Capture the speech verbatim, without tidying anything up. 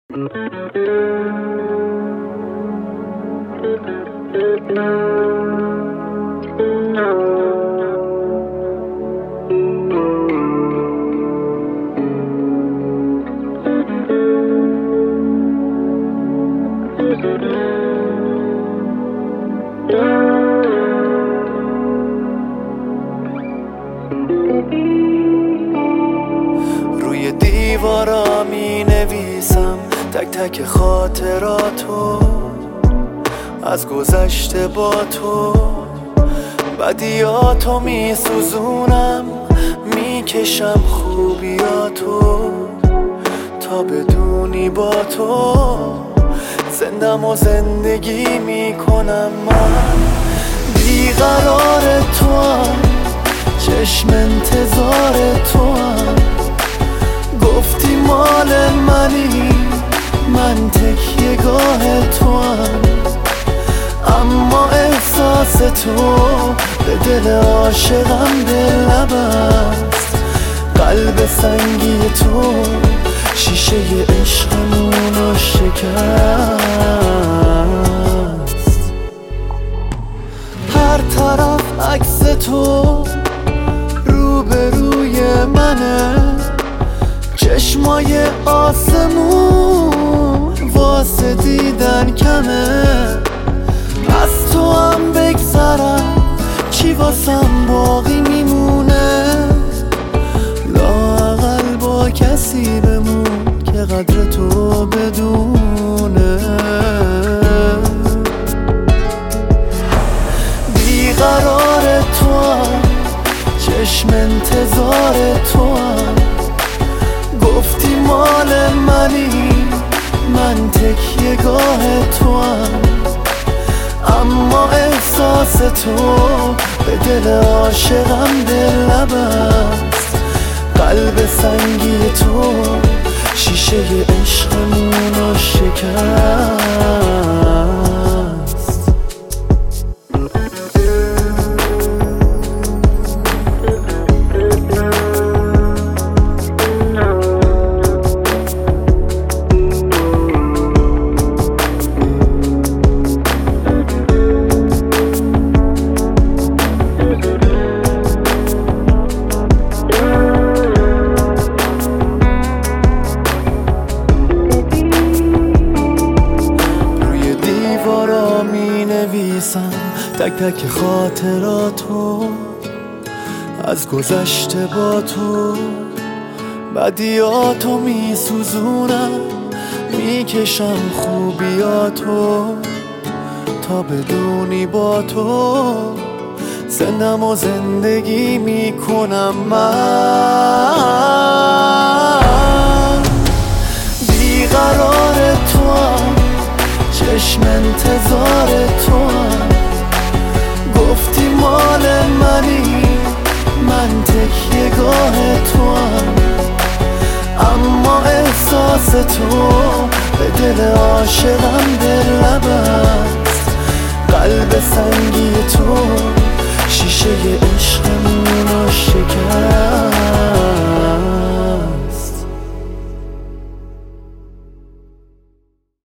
روی دیوارا می نویسم تک تک خاطراتو از گذشته با تو، بدیاتو می سوزونم میکشم خوبیاتو تا بدونی با تو زندم و زندگی میکنم. من بیقرار تو هم، چشم انتظار تو هم، گفتی مال منی، من تکیه گاه تو هم، اما احساس تو به دل عاشقم دل نبست. قلب سنگی تو شیشه عشقمونو شکست. هر طرف عکس تو روبروی منه، چشمای آسمون واسه دیدن کمه. از تو هم بگذرم چی واسم باقی میمونه، لااقل با کسی بمون که قدر تو بدونه. بیقرار تو هم، چشم انتظار تو هم، گفتی مال منی، من تکیه گاه تو هم، اما احساس تو به دل عاشقم دل نبست. قلب سنگی تو شیشه عشقمونو شکست. تک تک خاطراتو از گذشته با تو، بدیاتو می سوزونم میکشم خوبیاتو تا بدونی با تو زندم و زندگی میکنم. من بیقرار تو هم، چشم انتظار تو هم، گفتی مال منی، من تکیه گاه تو هم، اما احساس تو به دل عاشقم دل نبست. قلب سنگی تو شیشه عشقمونو شکست.